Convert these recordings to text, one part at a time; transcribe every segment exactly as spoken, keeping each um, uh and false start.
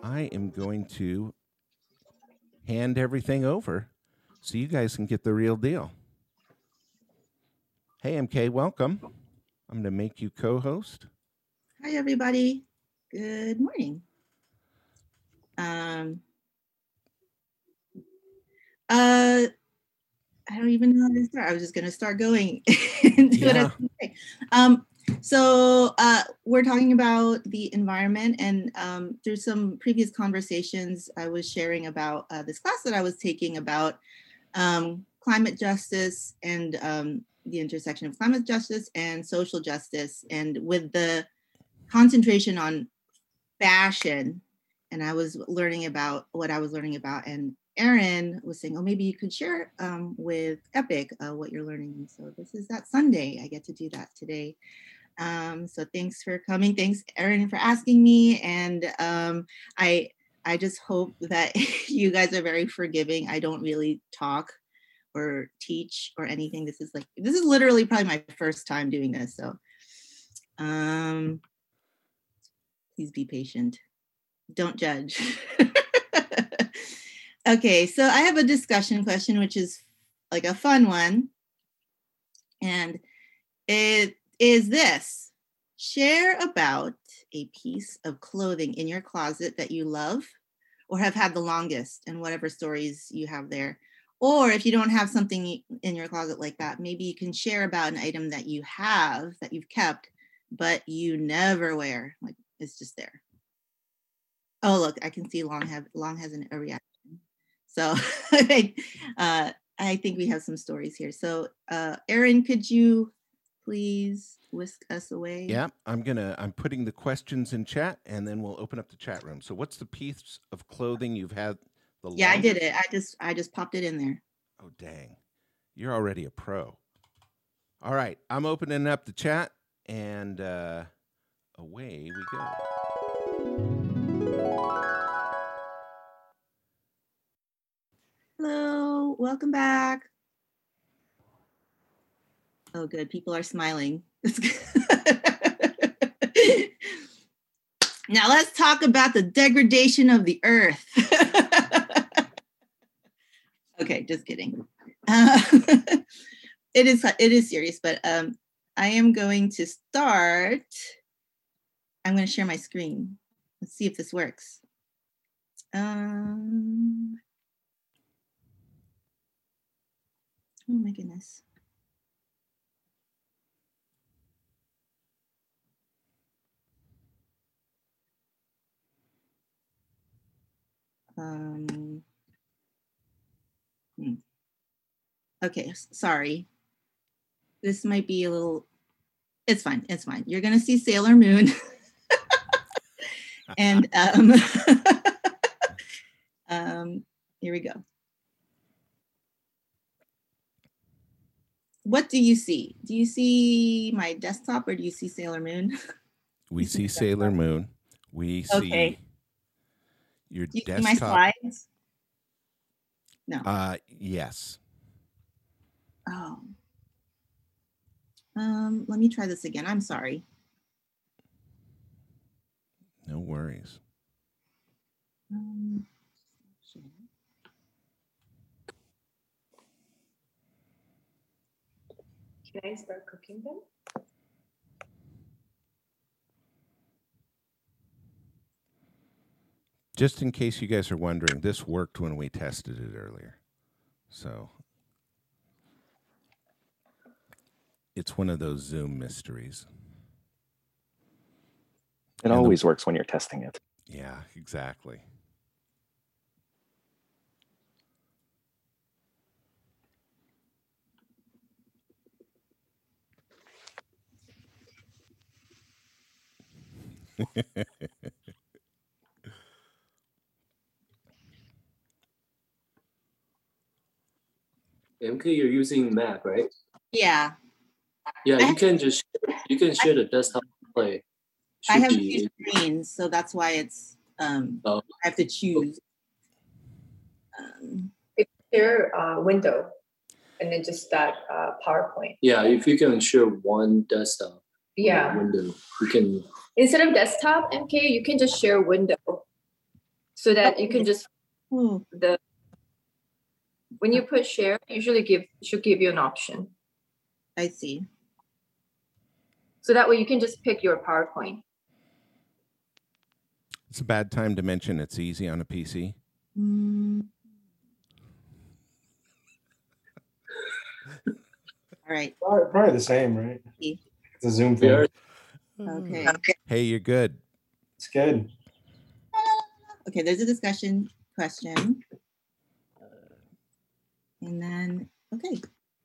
I am going to hand everything over so you guys can get the real deal. Hey, M K, welcome. I'm going to make you co-host. Hi, everybody. Good morning. Um, uh, I don't even know how to start. I was just going to start going and do Yeah. it. Um, so uh, we're talking about the environment, and um, through some previous conversations, I was sharing about uh, this class that I was taking about um, climate justice and um, the intersection of climate justice and social justice, and with the concentration on fashion. And I was learning about what I was learning about, and Erin was saying, oh, maybe you could share um, with Epic uh, what you're learning. And so this is that Sunday. I get to do that today. Um, so thanks for coming. Thanks, Erin, for asking me. And um, I, I just hope that you guys are very forgiving. I don't really talk or teach or anything. This is like, this is literally probably my first time doing this. So um, please be patient. Don't judge. Okay, so I have a discussion question, which is like a fun one. And it is this: share about a piece of clothing in your closet that you love or have had the longest, and whatever stories you have there. Or if you don't have something in your closet like that, maybe you can share about an item that you have, that you've kept, but you never wear. Like, it's just there. Oh, look, I can see Long have Long has an, a reaction. So uh, I think we have some stories here. So uh, Erin, could you please whisk us away? Yeah, I'm gonna. I'm putting the questions in chat, and then we'll open up the chat room. So, what's the piece of clothing you've had the Yeah, longest? I did it. I just I just popped it in there. Oh, dang! You're already a pro. All right, I'm opening up the chat, and uh, away we go. Hello, welcome back. Oh, good. People are smiling. Now let's talk about the degradation of the earth. Okay, just kidding. Uh, it is it is serious, but um, I am going to start. I'm going to share my screen. Let's see if this works. Um, oh my goodness. Um, hmm. Okay, sorry. This might be a little, it's fine, it's fine. You're gonna see Sailor Moon. And um, um, here we go. What do you see? Do you see my desktop or do you see Sailor Moon? We see Sailor Moon. We see okay. your do you desktop. See my slides? No. Uh, yes. Oh. Um, let me try this again. I'm sorry. No worries. Um, Can I start cooking them? Just in case you guys are wondering, this worked when we tested it earlier. So it's one of those Zoom mysteries. It and always the, works when you're testing it. Yeah, exactly. M K, you're using Mac, right? Yeah. Yeah, you can just you can share the desktop display. I have two screens, so that's why it's um oh. I have to choose. Um, it's share uh, window, and then just that uh, PowerPoint. Yeah, if you can share one desktop. Yeah. Window, you can. Instead of desktop, M K, you can just share window. so that you can just Oh, the when you put share, usually give should give you an option. I see. So that way you can just pick your PowerPoint. It's a bad time to mention it's easy on a P C. Mm. All right. Probably, probably the same, right? Okay. It's a Zoom We thing. are Okay. Hey, you're good. It's good. Okay, there's a discussion question. And then, okay.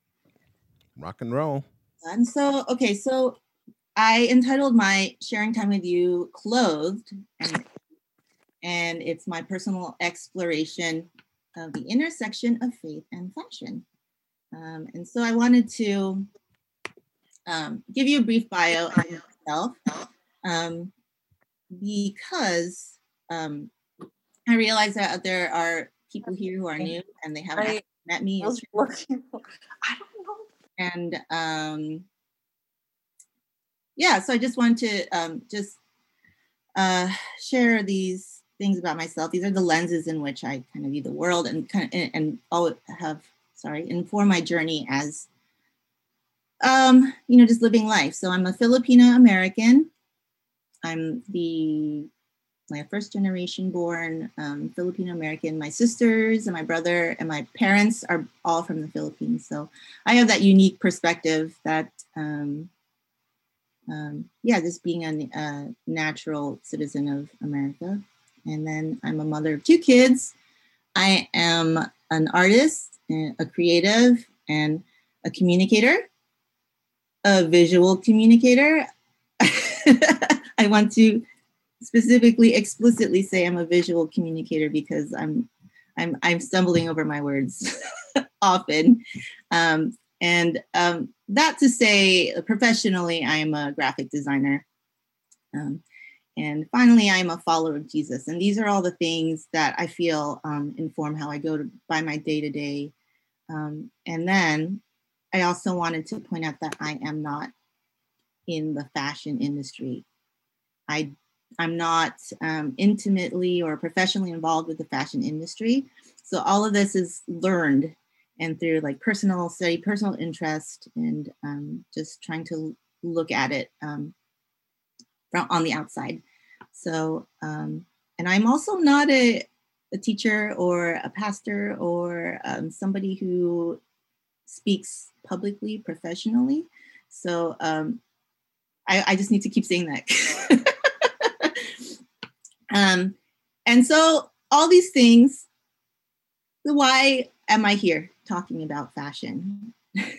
Rock and roll. And so, okay, so I entitled my sharing time with you Clothed, and, and it's my personal exploration of the intersection of faith and fashion. Um, and so I wanted to um, give you a brief bio of myself um, because um, I realize that there are people here who are new and they haven't I- met me. I was looking for, I don't know. And um, yeah, so I just wanted to um, just uh, share these things about myself. These are the lenses in which I kind of view the world and kind of and, and all have sorry inform my journey as um, you know just living life. So I'm a Filipino American. I'm the my first generation born um, Filipino American. My sisters and my brother and my parents are all from the Philippines. So I have that unique perspective that, um, um, yeah, just being a, a natural citizen of America. And then I'm a mother of two kids. I am an artist, a creative, and a communicator, a visual communicator. I want to specifically explicitly say I'm a visual communicator because I'm I'm I'm stumbling over my words often. Um, and um, that to say professionally, I am a graphic designer. Um, and finally, I'm a follower of Jesus. And these are all the things that I feel um, inform how I go to, by my day to day. Um, and then I also wanted to point out that I am not in the fashion industry. I I'm not um, intimately or professionally involved with the fashion industry. So all of this is learned and through like personal study, personal interest, and um, just trying to look at it um, from on the outside. So, um, and I'm also not a, a teacher or a pastor or um, somebody who speaks publicly, professionally. So um, I, I just need to keep saying that. Um, and so all these things, why am I here talking about fashion?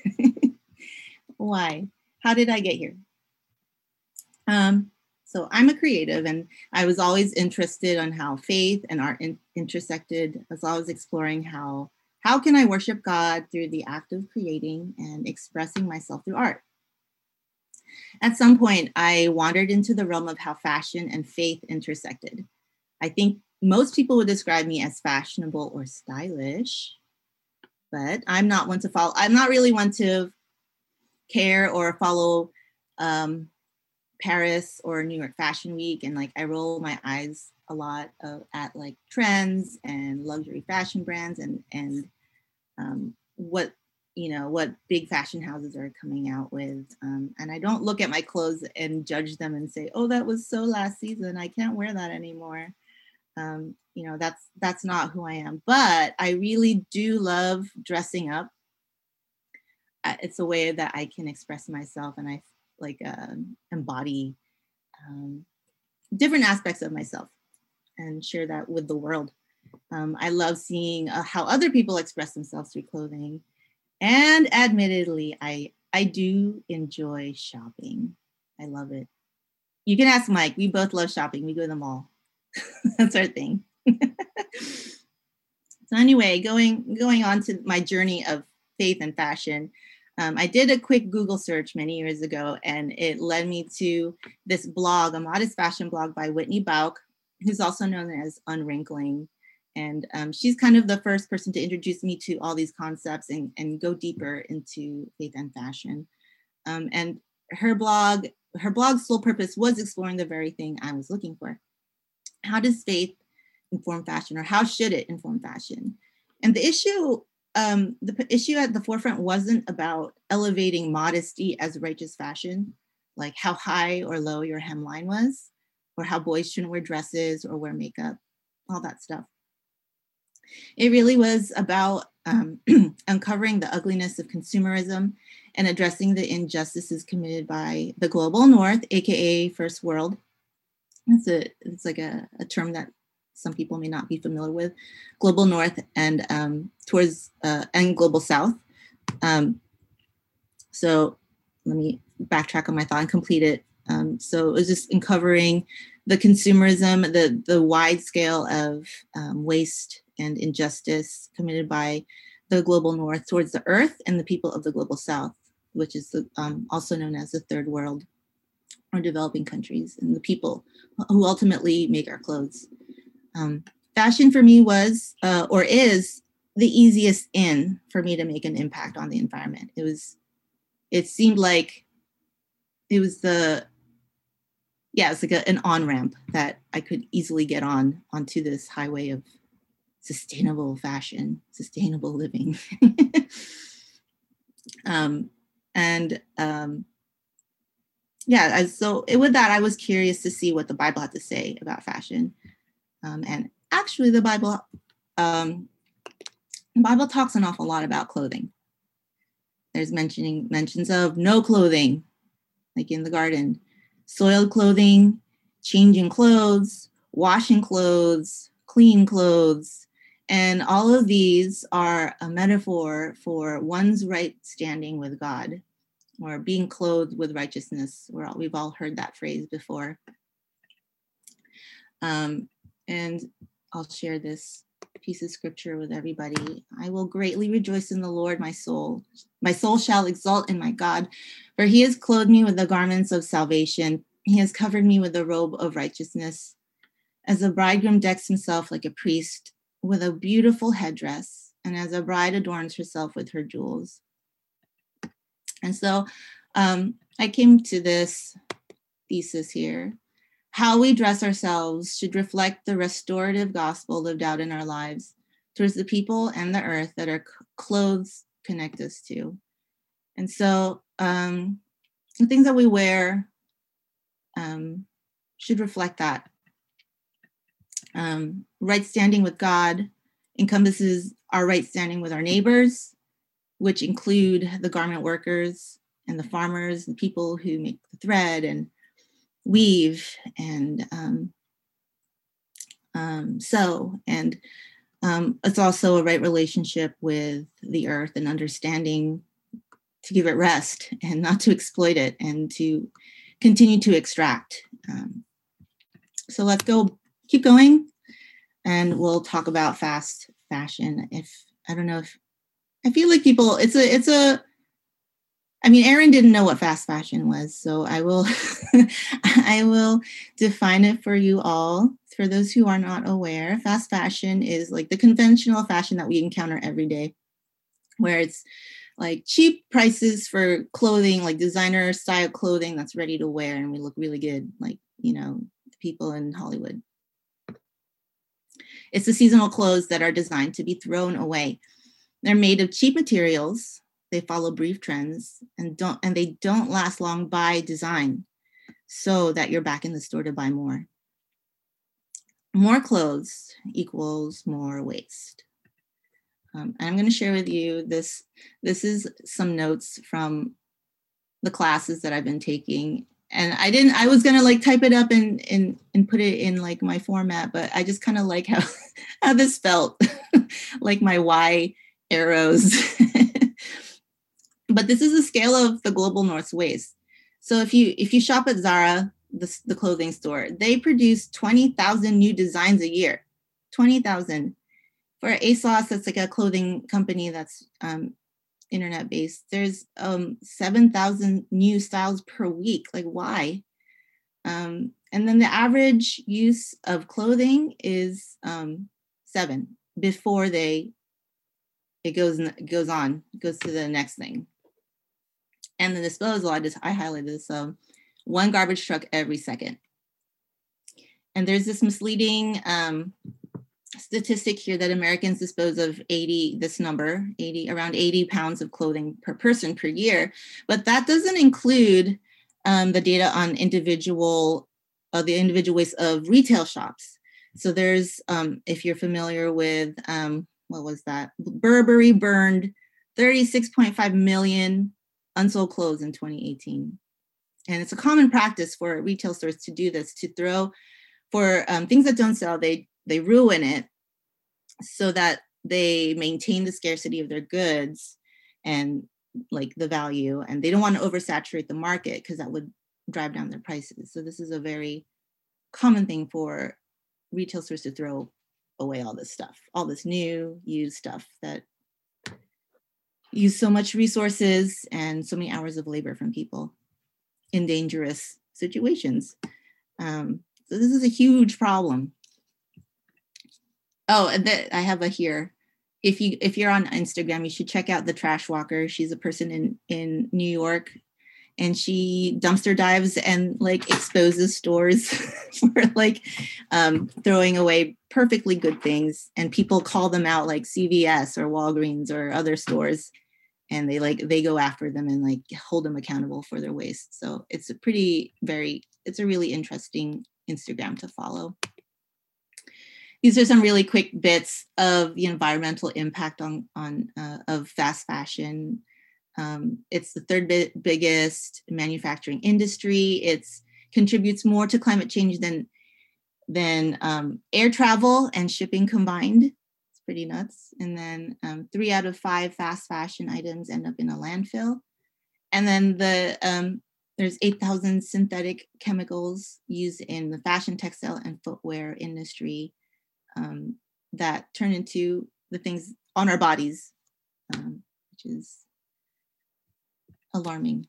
Why? How did I get here? Um, so I'm a creative and I was always interested on how faith and art in- intersected. I was always exploring how, how can I worship God through the act of creating and expressing myself through art? At some point, I wandered into the realm of how fashion and faith intersected. I think most people would describe me as fashionable or stylish, but I'm not one to follow. I'm not really one to care or follow um, Paris or New York Fashion Week. And like, I roll my eyes a lot uh, at like trends and luxury fashion brands and, and um, what, you know, what big fashion houses are coming out with. Um, and I don't look at my clothes and judge them and say, oh, that was so last season. I can't wear that anymore. Um, you know, that's that's not who I am. But I really do love dressing up. Uh, it's a way that I can express myself and I like uh, embody um, different aspects of myself and share that with the world. Um, I love seeing uh, how other people express themselves through clothing. And admittedly, I I do enjoy shopping. I love it. You can ask Mike. We both love shopping. We go to the mall. That's our thing. So anyway, going going on to my journey of faith and fashion, um, I did a quick Google search many years ago, and it led me to this blog, a modest fashion blog by Whitney Bauk, who's also known as Unwrinkling. And um, she's kind of the first person to introduce me to all these concepts and, and go deeper into faith and fashion. Um, and her blog, her blog's sole purpose was exploring the very thing I was looking for. How does faith inform fashion, or how should it inform fashion? And the issue, um, the p- issue at the forefront wasn't about elevating modesty as righteous fashion, like how high or low your hemline was, or how boys shouldn't wear dresses or wear makeup, all that stuff. It really was about um, uncovering the ugliness of consumerism and addressing the injustices committed by the global north, aka first world. It's a it's like a, a term that some people may not be familiar with. Global north and um, towards uh, and global south. Um, so let me backtrack on my thought and complete it. Um, so it was just uncovering the consumerism, the the wide scale of um, waste and injustice committed by the global north towards the earth and the people of the global south, which is the, um, also known as the third world or developing countries, and the people who ultimately make our clothes. Um, fashion for me was uh, or is the easiest in for me to make an impact on the environment. It was, it seemed like it was the, yeah, it's like a, an on-ramp that I could easily get on onto this highway of sustainable fashion, sustainable living. um, and um, yeah, as, so it, with that, I was curious to see what the Bible had to say about fashion. Um, and actually the Bible, um, the Bible talks an awful lot about clothing. There's mentioning mentions of no clothing, like in the garden, soiled clothing, changing clothes, washing clothes, clean clothes. And all of these are a metaphor for one's right standing with God, or being clothed with righteousness. We're all, we've all heard that phrase before. Um, and I'll share this piece of scripture with everybody. I will greatly rejoice in the Lord, my soul. My soul shall exult in my God, for he has clothed me with the garments of salvation. He has covered me with the robe of righteousness. As a bridegroom decks himself like a priest with a beautiful headdress, and as a bride adorns herself with her jewels. And so um, I came to this thesis here. How we dress ourselves should reflect the restorative gospel lived out in our lives towards the people and the earth that our clothes connect us to. And so um, the things that we wear um, should reflect that. Um, right standing with God encompasses our right standing with our neighbors, which include the garment workers and the farmers and people who make the thread and weave and um, um, sew. And um, it's also a right relationship with the earth and understanding to give it rest and not to exploit it and to continue to extract. Um, so let's go, keep going, and we'll talk about fast fashion. If, I don't know if, I feel like people, it's a, it's a, I mean, Aaron didn't know what fast fashion was, so I will, I will define it for you all. For those who are not aware, fast fashion is like the conventional fashion that we encounter every day, where it's like cheap prices for clothing, like designer style clothing that's ready to wear, and we look really good, like, you know, people in Hollywood. It's the seasonal clothes that are designed to be thrown away. They're made of cheap materials. They follow brief trends and don't and they don't last long by design, so that you're back in the store to buy more. More clothes equals more waste. Um, and I'm going to share with you this. This is some notes from the classes that I've been taking. And I didn't, I was going to like type it up and, and, and put it in like my format, but I just kind of like how, how this felt like my Y arrows. But this is the scale of the global North's waste. So if you, if you shop at Zara, the, the clothing store, they produce twenty thousand new designs a year, twenty thousand. For ASOS, that's like a clothing company that's um, internet-based, there's um, seven thousand new styles per week. Like, why? Um, and then the average use of clothing is um, seven before they, it goes, it goes on, it goes to the next thing. And the disposal, I just, I highlighted this, um, one garbage truck every second. And there's this misleading um, statistic here that Americans dispose of eighty, this number, eighty, around eighty pounds of clothing per person per year. But that doesn't include um, the data on individual, uh, the individual waste of retail shops. So there's, um, if you're familiar with, um, what was that? Burberry burned thirty-six point five million unsold clothes in twenty eighteen. And it's a common practice for retail stores to do this, to throw, for um, things that don't sell, they they ruin it so that they maintain the scarcity of their goods and like the value, and they don't want to oversaturate the market because that would drive down their prices. So this is a very common thing for retail stores to throw away all this stuff, all this new used stuff that use so much resources and so many hours of labor from people in dangerous situations. Um, so this is a huge problem. Oh, and that I have a here. If you if you're on Instagram, you should check out the Trash Walker. She's a person in in New York, and she dumpster dives and like exposes stores for like um, throwing away perfectly good things, and people call them out like C V S or Walgreens or other stores, and they like they go after them and like hold them accountable for their waste. So it's a pretty very it's a really interesting Instagram to follow. These are some really quick bits of the environmental impact on, on uh, of fast fashion. Um, it's the third bi- biggest manufacturing industry. It contributes more to climate change than, than um, air travel and shipping combined. It's pretty nuts. And then um, three out of five fast fashion items end up in a landfill. And then the um, there's eight thousand synthetic chemicals used in the fashion, textile, and footwear industry. Um, that turn into the things on our bodies, um, which is alarming.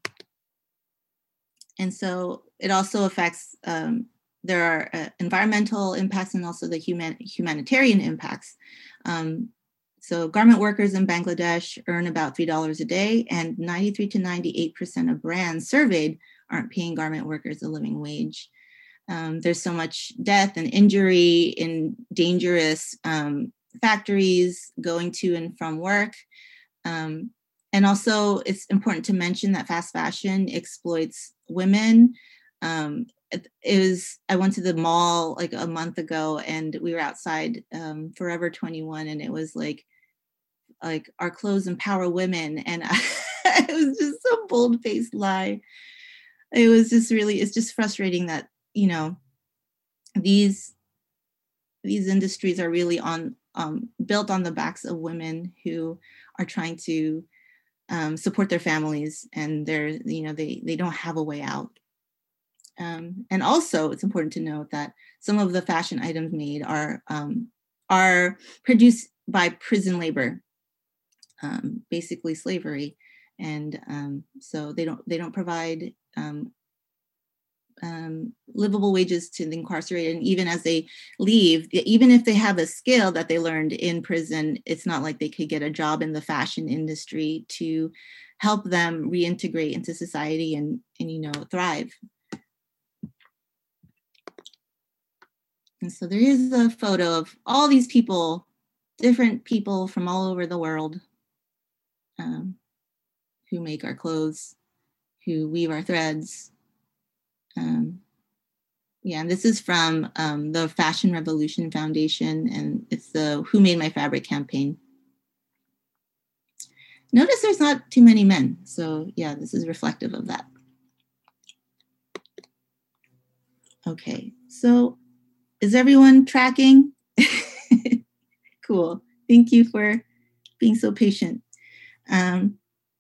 And so it also affects, um, there are uh, environmental impacts and also the human, humanitarian impacts. Um, so garment workers in Bangladesh earn about three dollars a day, and ninety-three to ninety-eight percent of brands surveyed aren't paying garment workers a living wage. Um, there's so much death and injury in dangerous um, factories going to and from work. Um, and also it's important to mention that fast fashion exploits women. Um, it, it was, I went to the mall like a month ago, and we were outside um, Forever twenty-one, and it was like, like our clothes empower women. And I, it was just a bold-faced lie. It was just really, it's just frustrating that, you know, these these industries are really on um, built on the backs of women who are trying to um, support their families, and they're, you know, they they don't have a way out. Um, and also, it's important to note that some of the fashion items made are um, are produced by prison labor, um, basically slavery, and um, so they don't they don't provide um, Um, livable wages to the incarcerated. And even as they leave, even if they have a skill that they learned in prison, it's not like they could get a job in the fashion industry to help them reintegrate into society and, and you know, thrive. And so there is a photo of all these people, different people from all over the world um, who make our clothes, who weave our threads. Um, yeah, and this is from um, the Fashion Revolution Foundation, and it's the Who Made My Fabric campaign. Notice there's not too many men, so yeah, this is reflective of that. Okay, so is everyone tracking? Cool, thank you for being so patient. Um,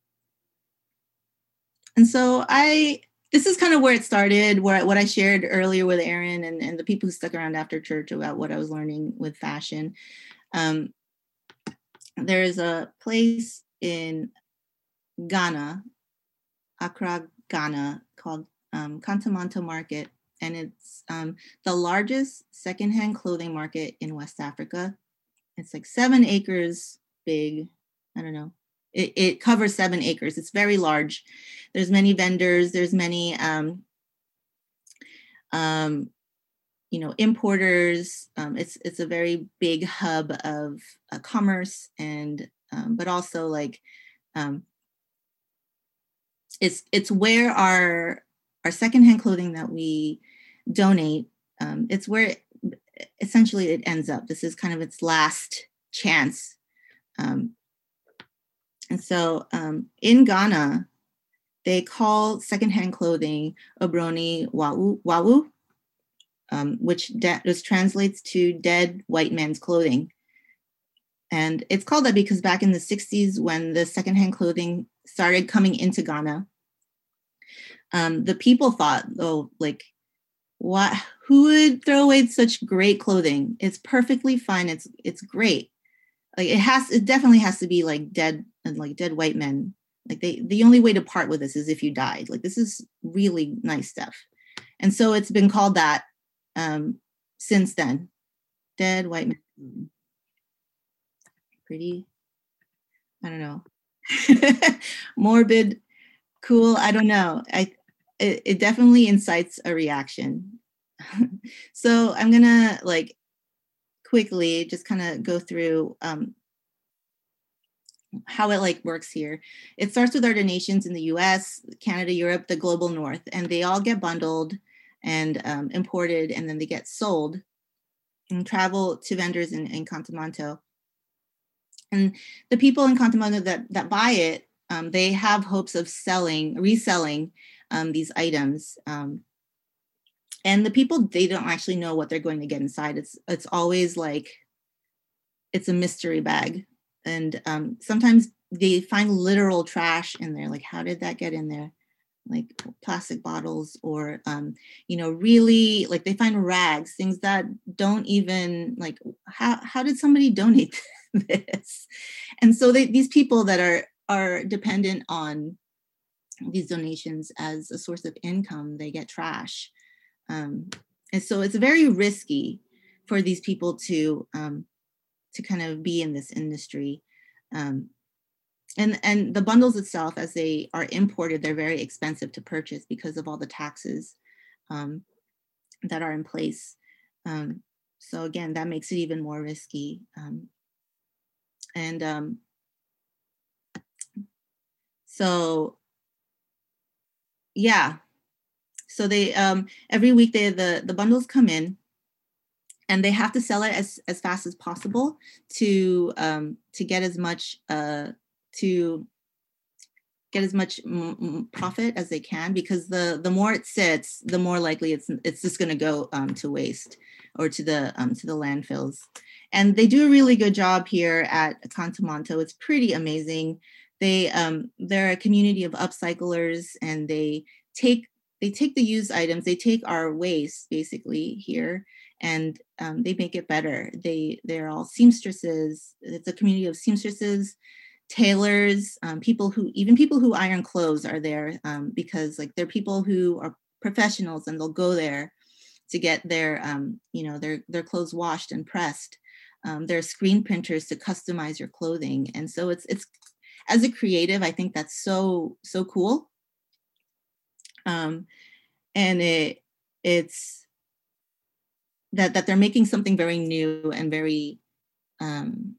and so I, This is kind of where it started, where what I shared earlier with Aaron and, and the people who stuck around after church about what I was learning with fashion. Um, there's a place in Ghana, Accra, Ghana, called um, Kantamanto Market, and it's um, the largest secondhand clothing market in West Africa. It's like seven acres big. I don't know. It, it covers seven acres. It's very large. There's many vendors. There's many um, um, you know, importers. Um, it's it's a very big hub of uh, commerce, and um, but also like um, it's it's where our our secondhand clothing that we donate. Um, it's where it, essentially it ends up. This is kind of its last chance. Um, and so um, in Ghana, they call secondhand clothing obroni wawu, wawu um, which, de- which translates to dead white man's clothing. And it's called that because back in the sixties, when the secondhand clothing started coming into Ghana, um, the people thought, oh, like, what? Who would throw away such great clothing? It's perfectly fine. It's it's great. Like it has, it definitely has to be like dead and like dead white men. Like they, the only way to part with this is if you died. Like this is really nice stuff, and so it's been called that um, since then. Dead white men. Pretty, I don't know. Morbid, cool. I don't know. I it, it definitely incites a reaction. So I'm gonna like quickly just kind of go through um, how it like works here. It starts with our donations in the U S, Canada, Europe, the global north, and they all get bundled and um, imported, and then they get sold and travel to vendors in, in Contamanto. And the people in Contamanto that, that buy it, um, they have hopes of selling, reselling um, these items. Um, and the people, they don't actually know what they're going to get inside. It's it's always like, it's a mystery bag. And um, sometimes they find literal trash in there. Like, how did that get in there? Like plastic bottles or, um, you know, really like they find rags, things that don't even like, how, how did somebody donate this? And so they, these people that are, are dependent on these donations as a source of income, they get trash. Um, and so it's very risky for these people to, um, to kind of be in this industry. Um, and, and the bundles itself, as they are imported, they're very expensive to purchase because of all the taxes um, that are in place. Um, so again, that makes it even more risky. Um, and um, so, yeah. So they, um, every week they, the, the bundles come in, and they have to sell it as, as fast as possible to um, to get as much uh, to get as much m- profit as they can, because the the more it sits, the more likely it's it's just going to go um, to waste or to the um, to the landfills. And they do a really good job here at Contamanto. It's pretty amazing. They um, they're a community of upcyclers, and they take they take the used items, they take our waste basically here, and um, they make it better. They, they're all seamstresses. It's a community of seamstresses, tailors, um, people who, even people who iron clothes are there um, because like they're people who are professionals, and they'll go there to get their, um, you know, their, their clothes washed and pressed. Um, there are screen printers to customize your clothing. And so it's, it's, as a creative, I think that's so, so cool. Um, and it, it's, that that they're making something very new and very um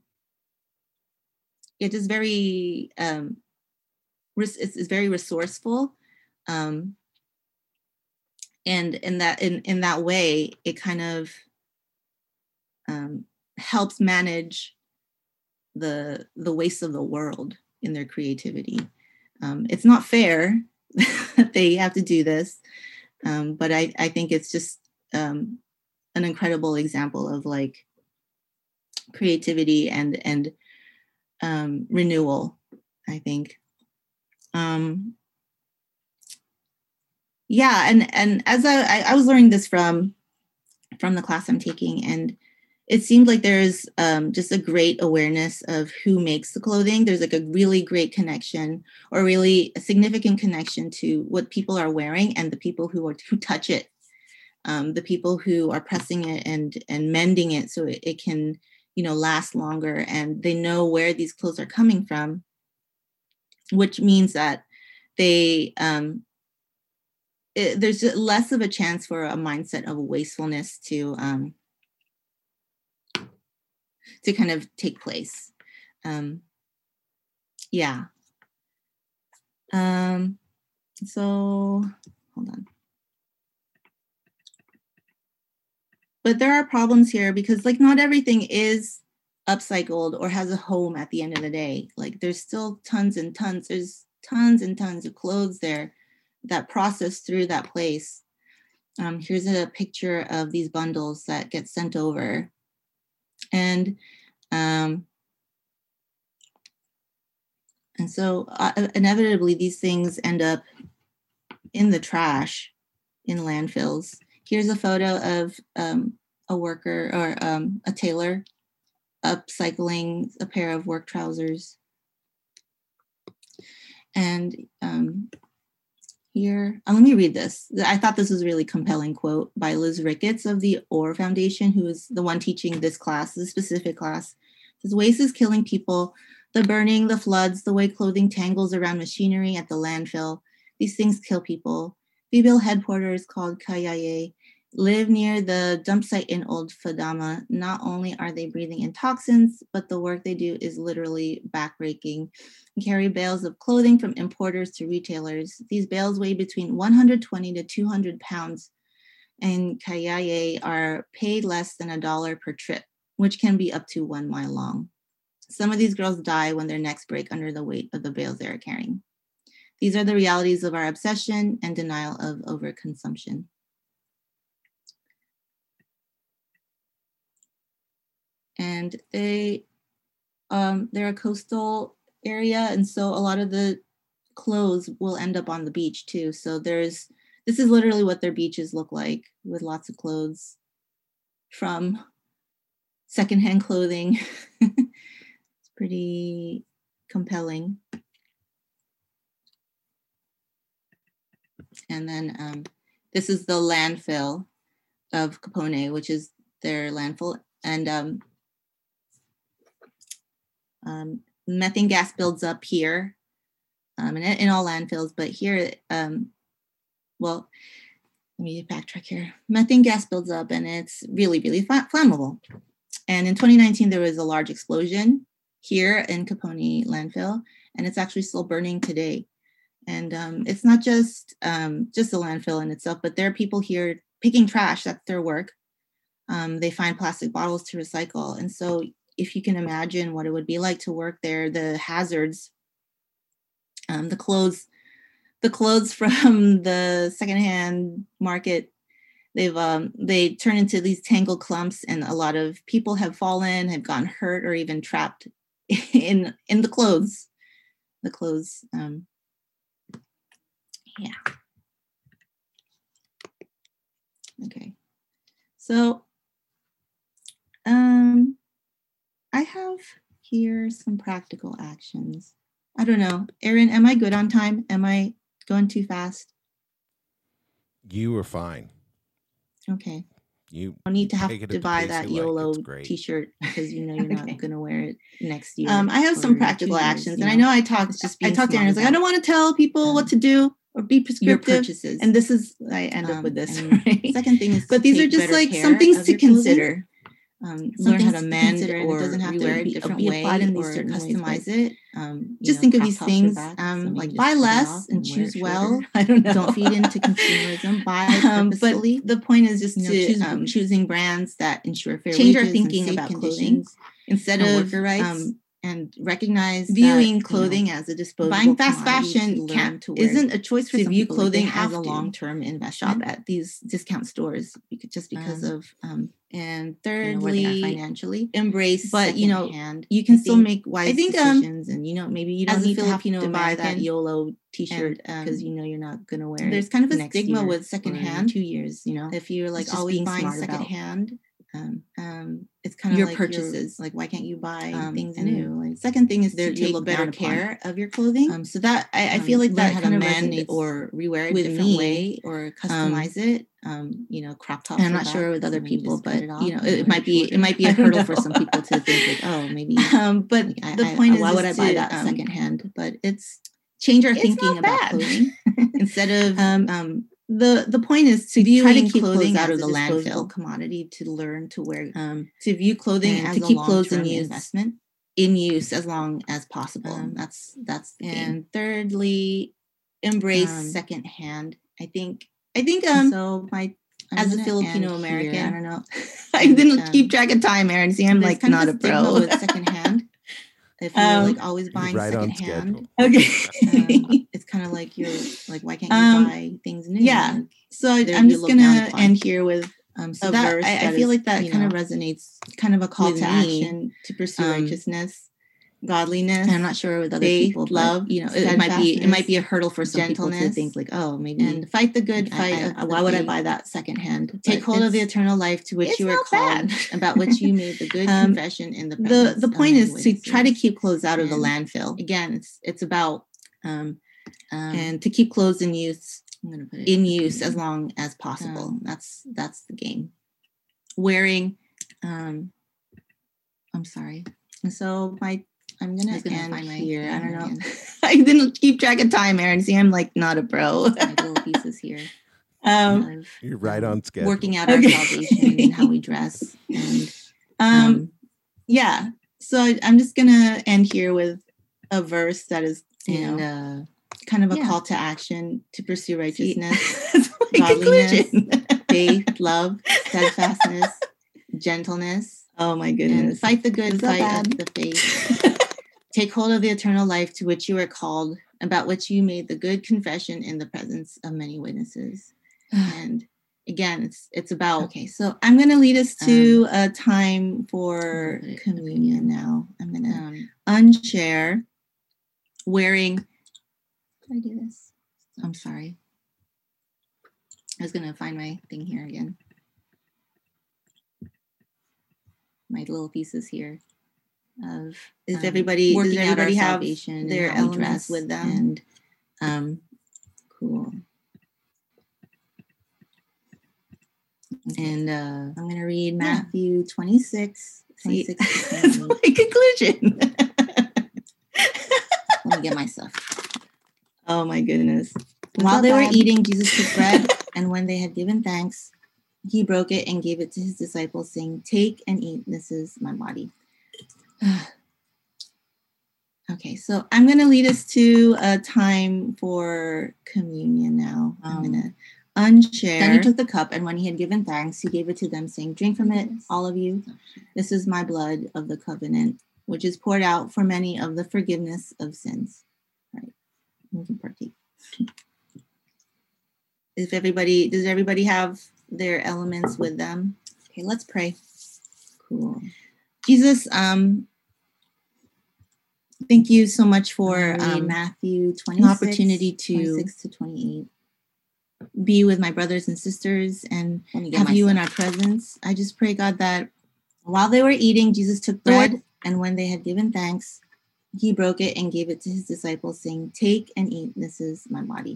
it is very um res- it's, it's very resourceful, um and in that in in that way it kind of um helps manage the the waste of the world in their creativity. Um it's not fair that they have to do this, um but i i think it's just um an incredible example of like creativity and and um, renewal, I think. Um, yeah, and and as I, I I was learning this from from the class I'm taking, and it seemed like there's um, just a great awareness of who makes the clothing. There's like a really great connection, or really a significant connection to what people are wearing and the people who are who touch it. Um, the people who are pressing it and and mending it so it, it can, you know, last longer, and they know where these clothes are coming from, which means that they um, it, there's less of a chance for a mindset of wastefulness to um, to kind of take place. Um, yeah. Um, so hold on. But there are problems here because like not everything is upcycled or has a home at the end of the day. Like there's still tons and tons, there's tons and tons of clothes there that process through that place. Um, here's a picture of these bundles that get sent over. And um, and so uh, inevitably these things end up in the trash in landfills. Here's a photo of um, a worker or um, a tailor upcycling a pair of work trousers. And um, here, uh, let me read this. I thought this was a really compelling quote by Liz Ricketts of the Orr Foundation, who is the one teaching this class, this specific class. It says, waste is killing people. The burning, the floods, the way clothing tangles around machinery at the landfill. These things kill people. Female headquarters called Kayaye live near the dump site in Old Fadama. Not only are they breathing in toxins, but the work they do is literally backbreaking. They carry bales of clothing from importers to retailers. These bales weigh between one hundred twenty to two hundred pounds, and Kayaye are paid less than a dollar per trip, which can be up to one mile long. Some of these girls die when their necks break under the weight of the bales they are carrying. These are the realities of our obsession and denial of overconsumption. And they, um, they're a coastal area, and so a lot of the clothes will end up on the beach too. So there's, this is literally what their beaches look like, with lots of clothes from secondhand clothing. It's pretty compelling. And then um, this is the landfill of Capone, which is their landfill. And um, um, methane gas builds up here um, in, in all landfills, but here, um, well, let me backtrack here. Methane gas builds up and it's really, really flammable. And in twenty nineteen, there was a large explosion here in Capone landfill, and it's actually still burning today. And um, it's not just um, just a landfill in itself, but there are people here picking trash. That's their work. Um, they find plastic bottles to recycle. And so if you can imagine what it would be like to work there, the hazards, um, the clothes, the clothes from the secondhand market, they've um, they turn into these tangled clumps, and a lot of people have fallen, have gotten hurt, or even trapped in in the clothes. The clothes. Um, Yeah. Okay. So um, I have here some practical actions. I don't know. Erin, am I good on time? Am I going too fast? You were fine. Okay. You don't need to have take it to at the buy pace that you like. YOLO It's great. t-shirt because you know you're not Okay. going to wear it next year. Um, I have some or practical two years, actions, you and I know. know I talked. It's just I being talked to Erin. I was like, I smart don't want to tell people um, what to do or be your prescriptive. purchases. And this is I end up Um, with this. and Right? second thing is to but these are take just better like care some things of to your clothing. consider. Um, Some learn how things to to mend, consider, and it or doesn't have to rewear it be- different be way, applied in these or certain ways, customize but, it. Um, you just know, think of crop these tops or things. backs, Um, and like maybe buy just cut it less off and and wear choose it well. shorter. I don't know. Don't feed into consumerism. Buy Um, but purposefully. The point is just you know, to choose- um, choosing brands that ensure fair change our wages and thinking safe about clothing conditions instead and of worker rights, um, and recognize viewing that, clothing you know, as a disposable buying fast commodity fashion to learn can't to wear isn't a choice for to some view people. Like, they clothing have as a to long-term shop investment. at these discount stores because, just because Um, of um, and you know, where they are thirdly, financially. embrace. But you know, Secondhand, you can I still think- make wise I think, um, decisions, and you know, maybe you as don't a need to have Filipino to buy that American, YOLO T-shirt and, because um, you know you're not gonna wear it. there's kind of a next stigma year with or secondhand. two years. You know, if you're like It's just always being buying smart about secondhand. Um, um, it's kind of your like purchases. Like, why can't you buy um, things and new? Like, second thing is there- to you're take looked better down upon. care of your clothing. Um, so that I, I Um, feel like learn that how kind to of mend resonates or rewear it with different me, way, or customize it. Um, you know, crop tops and I'm or not sure backs, with other and you people, just cut but it off you know, and it, wear it might it be it shorter. might be a I don't hurdle for know. some people to think like, oh, maybe. Um, but Like, I- the I- point I- is, why is would I buy to, that um, secondhand? But it's change our it's thinking not about bad. clothing instead of Um, um, the the point is to Viewing try to keep clothing clothing out as of a the disposable landfill commodity, to learn to wear, um, to view clothing and as to a keep clothes in long-term use investment in use as long as possible. Um, that's that's the game. and thirdly, Embrace um, secondhand. I think I think and um so my I'm as a gonna Filipino end American, here. I don't know. I And, didn't um, keep track of time, Aaron. See, I'm there's like kind of not a this stigma pro. with secondhand. If you're Um, like always You're buying right on secondhand, schedule. okay. um, it's kind of like you're like, why can't you Um, buy things new? yeah. Like, So I, there I'm you just look down gonna upon. end here with Um, so a that verse I, I that feel is, like that you kind of know, resonates. kind of a call with to me. action to pursue Um, righteousness, godliness. And I'm not sure with other faith, people, but love, you know, it might be it might be a steadfastness, hurdle for some people to gentleness, think like, oh, maybe and fight the good I- fight. I- of the why would I faith. buy that secondhand? Take But hold of the it's- eternal life to which it's you were not called, bad. about which you made the good Um, confession in the the presence the of point many is to try to witnesses. keep clothes out of the And landfill. Again, it's it's about Um, um, and to keep clothes in use I'm gonna put it in use as long as possible. Um, that's that's the game. Wearing. Um, I'm sorry. And so my I'm I gonna, was gonna end find my here. I thing don't know. again. I didn't keep track of time, Aaron. See, I'm like not a pro. My little pieces here. um, Of, You're right um, on schedule. working out our Okay. salvation and how we dress and um, um, yeah. So I, I'm just gonna end here with a verse that is, you and know, uh, kind of a yeah. call to action to pursue See, righteousness, that's my godliness, conclusion. faith, love, steadfastness, gentleness. Oh my And goodness. fight the good Is that fight bad? of the faith. Take hold of the eternal life to which you are called, about which you made the good confession in the presence of many witnesses. And again, it's it's about. Okay, so I'm going to lead us to a time for put it up communion now. I'm going to um, unshare wearing. how do I do this? I'm sorry. I was gonna find my thing here again. My little pieces here of Does um, everybody does working out our everybody have salvation and their how we elements dress with them? and um, cool. And uh, I'm going to read Yeah. Matthew twenty-six. See, twenty-six to that's twenty-eight. my conclusion. Let me get my stuff. Oh my goodness. Was While that they were bad? eating, Jesus took bread, and when they had given thanks, he broke it and gave it to his disciples, saying, "Take and eat. This is my body." Okay, so I'm going to lead us to a time for communion now. I'm Um, going to unshare. Then he took the cup, and when he had given thanks, he gave it to them, saying, "Drink from it, all of you. This is my blood of the covenant, which is poured out for many of the forgiveness of sins." Right. We can partake. If everybody, does everybody have their elements with them? Okay, let's pray. Cool. Jesus, um, thank you so much for I'll read um, Matthew an twenty-six, opportunity to twenty-six to twenty-eight. be with my brothers and sisters and Let me get have my you in stuff. our presence. I just pray, God, that while they were eating, Jesus took bread, Lord, and when they had given thanks, he broke it and gave it to his disciples, saying, "Take and eat. This is my body."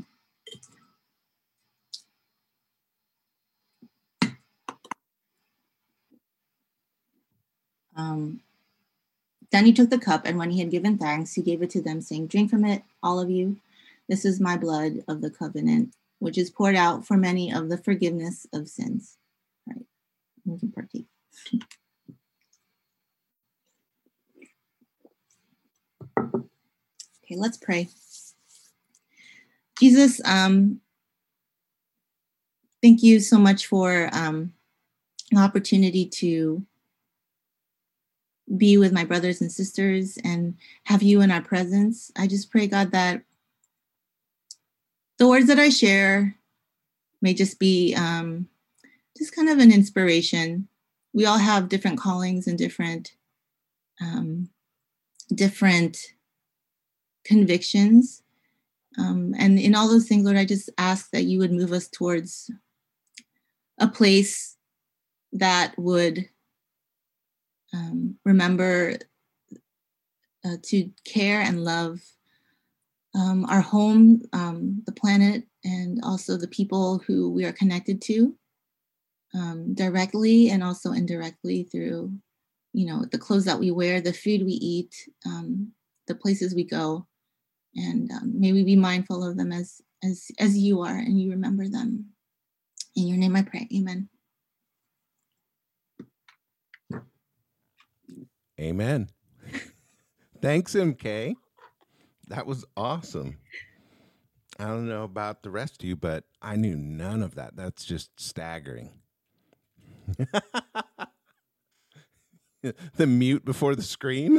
Um, then he took the cup, and when he had given thanks, he gave it to them, saying, "Drink from it, all of you. This is my blood of the covenant, which is poured out for many of the forgiveness of sins." Right. We can partake. Okay, let's pray. Jesus, um, thank you so much for um, an opportunity to be with my brothers and sisters and have you in our presence. I just pray, God, that the words that I share may just be um, just kind of an inspiration. We all have different callings and different um, different convictions. Um, and in all those things, Lord, I just ask that you would move us towards a place that would um, remember uh, to care and love um, our home, um, the planet, and also the people who we are connected to um, directly and also indirectly through, you know, the clothes that we wear, the food we eat, um, the places we go. And um, may we be mindful of them as as as you are, and you remember them. In your name I pray. Amen. Amen. Thanks, M K. That was awesome. I don't know about the rest of you, but I knew none of that. That's just staggering. The mute before the scream.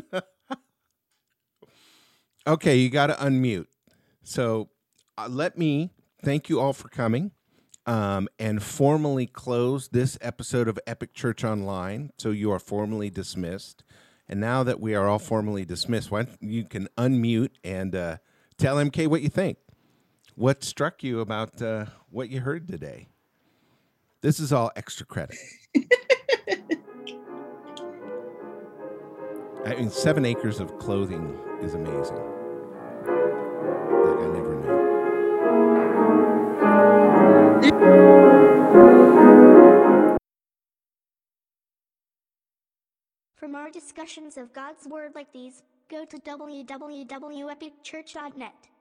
Okay, you got to unmute. So uh, let me thank you all for coming um, and formally close this episode of Epic Church Online. So you are formally dismissed. And now that we are all formally dismissed, why don't you can unmute and uh, tell M K what you think. What struck you about uh, what you heard today? This is all extra credit. I mean, seven acres of clothing is amazing. Like I never knew. For more discussions of God's Word like these, go to w w w dot epic church dot net.